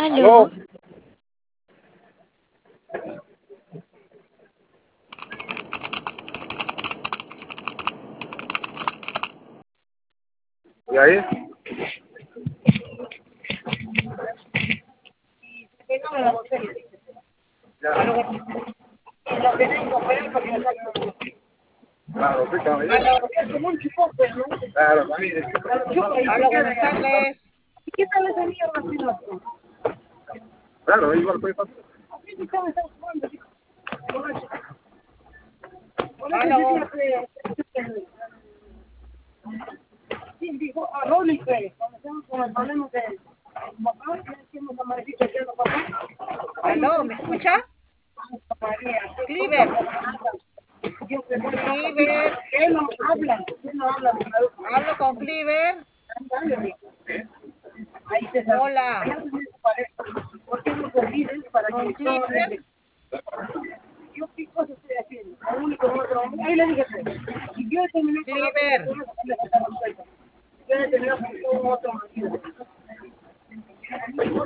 Aló. Aló. ¿Y ahí? Claro, sí, caballero. Aló, Claro, también. aló, buenas tardes. ¿Qué tal esa mierda si no? Claro, igual estoy pasando. Aló, Sí, dijo a Rolly que cuando estamos con el problema de papá, ya decimos a Marecita que no papá. aló, ¿me escucha? María, Cliver, yo que no Cliver, él no habla de la hablo con Cliver. ahí se sabe. Hola, ¿Por qué no se olviden para con que todo Cliver. yo qué cosa estoy haciendo? Lo único que ahí le dije, y yo he terminado con otro, Cliver, yo he terminado con otro marido.